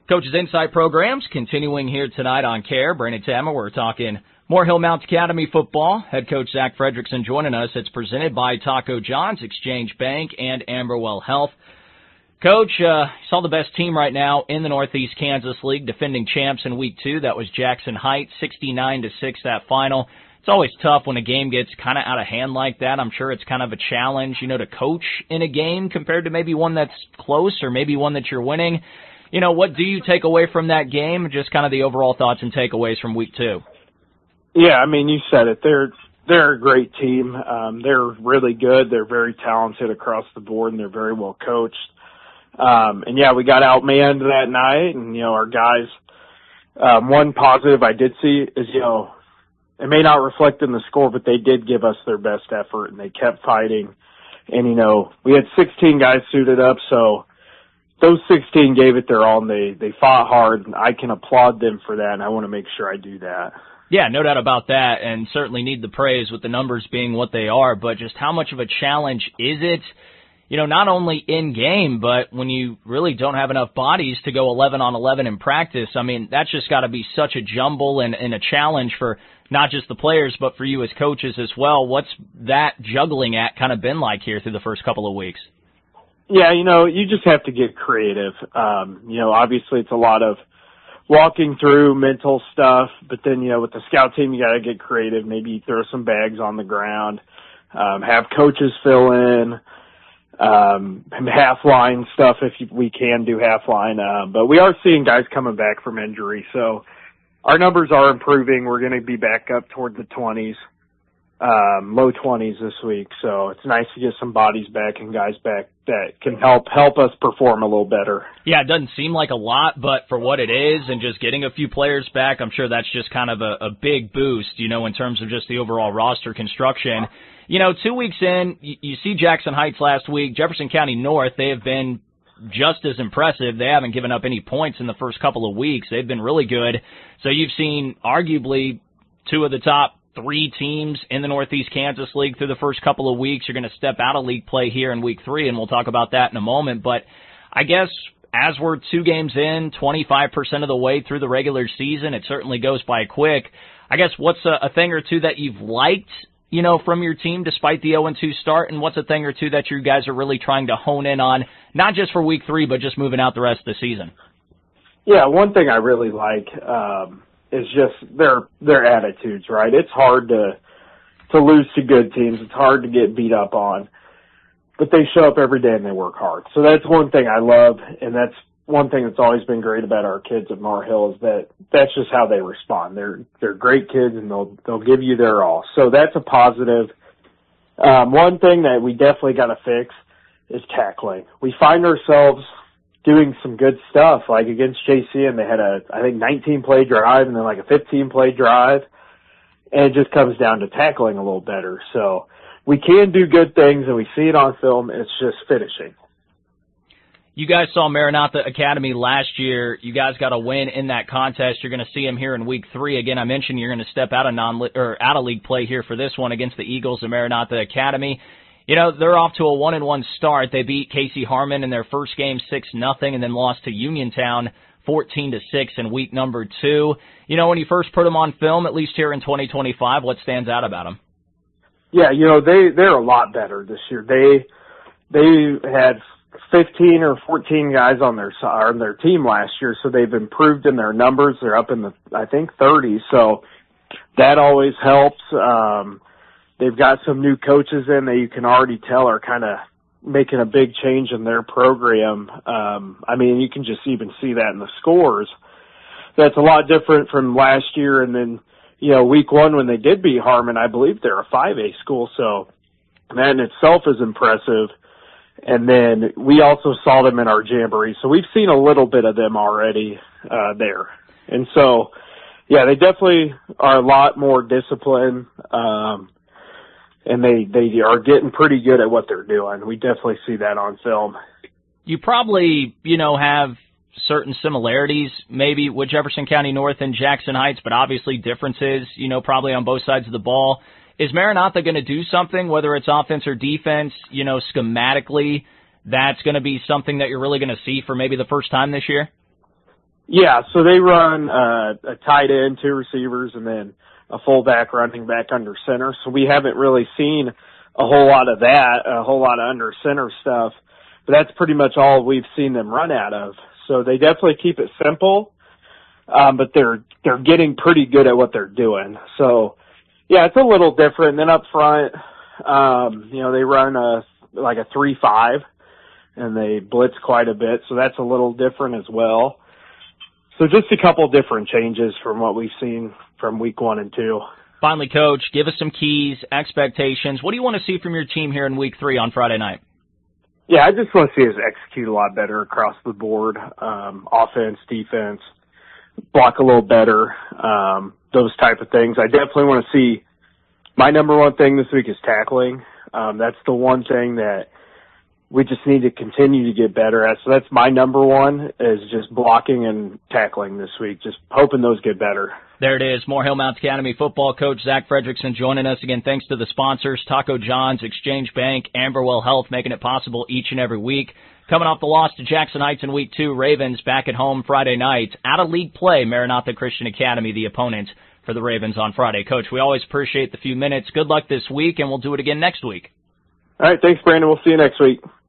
Coach's Insight programs continuing here tonight on CARE. Brandon Tammer, we're talking Moore Hill Mount Academy football. Head coach Zach Fredrickson joining us. It's presented by Taco John's, Exchange Bank, and Amberwell Health. Coach, saw the best team right now in the Northeast Kansas League, defending champs in Week 2. That was Jackson Heights, 69-6 that final. It's always tough when a game gets kind of out of hand like that. I'm sure it's kind of a challenge, to coach in a game compared to maybe one that's close or maybe one that you're winning. What do you take away from that game? Just kind of the overall thoughts and takeaways from Week 2. Yeah, you said it. They're a great team. They're really good. They're very talented across the board, and they're very well coached. We got outmanned that night, and, our guys, one positive I did see is, it may not reflect in the score, but they did give us their best effort, and they kept fighting. And, we had 16 guys suited up, so those 16 gave it their all, and they fought hard, and I can applaud them for that, and I want to make sure I do that. Yeah, no doubt about that, and certainly need the praise with the numbers being what they are, but just how much of a challenge is it, not only in game, but when you really don't have enough bodies to go 11 on 11 in practice? That's just got to be such a jumble and a challenge for not just the players, but for you as coaches as well. What's that juggling act kind of been like here through the first couple of weeks? Yeah, you just have to get creative. Obviously it's a lot of walking through mental stuff, but then, with the scout team, you got to get creative. Maybe you throw some bags on the ground, have coaches fill in, half line stuff if we can do half line. But we are seeing guys coming back from injury. So our numbers are improving. We're going to be back up toward the 20s, low 20s this week. So it's nice to get some bodies back and guys back that can help us perform a little better. Yeah, it doesn't seem like a lot, but for what it is and just getting a few players back, I'm sure that's just kind of a big boost, in terms of just the overall roster construction. 2 weeks in, you see Jackson Heights last week, Jefferson County North, they have been just as impressive. They haven't given up any points in the first couple of weeks. They've been really good. So you've seen arguably two of the top 3 teams in the Northeast Kansas League through the first couple of weeks. You're going to step out of league play here in Week 3, and we'll talk about that in a moment. But I guess as we're 2 games in, 25% of the way through the regular season, it certainly goes by quick. I guess what's a thing or two that you've liked, from your team despite the 0-2 start, and what's a thing or two that you guys are really trying to hone in on, not just for Week 3, but just moving out the rest of the season? Yeah, one thing I really like is just their attitudes, right? It's hard to lose to good teams. It's hard to get beat up on, but they show up every day and they work hard. So that's one thing I love, and that's one thing that's always been great about our kids at Moore Hill is that's just how they respond. They're great kids, and they'll give you their all. So that's a positive. One thing that we definitely got to fix is tackling. We find ourselves doing some good stuff, like against JCM, they had I think 19-play drive and then like a 15-play drive, and it just comes down to tackling a little better. So we can do good things, and we see it on film. It's just finishing. You guys saw Maranatha Academy last year. You guys got a win in that contest. You're going to see them here in Week 3. Again, I mentioned you're going to step out of league play here for this one against the Eagles of Maranatha Academy. They're off to a 1-1 start. They beat Casey Harmon in their first game 6-0 and then lost to Uniontown 14-6 in week number 2. When you first put them on film, at least here in 2025, what stands out about them? Yeah, they're a lot better this year. They had 15 or 14 guys on their team last year, so they've improved in their numbers. They're up in the, I think, 30s, so that always helps. They've got some new coaches in that you can already tell are kind of making a big change in their program. You can just even see that in the scores. That's a lot different from last year. And then, week 1 when they did beat Harmon, I believe they're a 5A school, so that in itself is impressive. And then we also saw them in our jamboree, so we've seen a little bit of them already there. And so, yeah, they definitely are a lot more disciplined. And they are getting pretty good at what they're doing. We definitely see that on film. You probably, have certain similarities maybe with Jefferson County North and Jackson Heights, but obviously differences, probably on both sides of the ball. Is Maranatha going to do something, whether it's offense or defense, schematically, that's going to be something that you're really going to see for maybe the first time this year? Yeah, so they run a tight end, 2 receivers, and then a fullback, running back under center. So we haven't really seen a whole lot of that, a whole lot of under center stuff. But that's pretty much all we've seen them run out of. So they definitely keep it simple, but they're getting pretty good at what they're doing. So yeah, it's a little different. And then up front, they run a 3-5, and they blitz quite a bit. So that's a little different as well. So just a couple different changes from what we've seen from week 1 and 2. Finally, Coach, give us some keys, expectations. What do you want to see from your team here in week 3 on Friday night? Yeah, I just want to see us execute a lot better across the board, offense, defense, block a little better, those type of things. I definitely want to see my number one thing this week is tackling. That's the one thing that we just need to continue to get better at. So that's my number one, is just blocking and tackling this week, just hoping those get better. There it is. More Hillmount Academy football coach Zach Fredrickson joining us again. Thanks to the sponsors, Taco John's, Exchange Bank, Amberwell Health, making it possible each and every week. Coming off the loss to Jackson Heights in week 2, Ravens back at home Friday night. Out of league play, Maranatha Christian Academy, the opponent for the Ravens on Friday. Coach, we always appreciate the few minutes. Good luck this week, and we'll do it again next week. All right. Thanks, Brandon. We'll see you next week.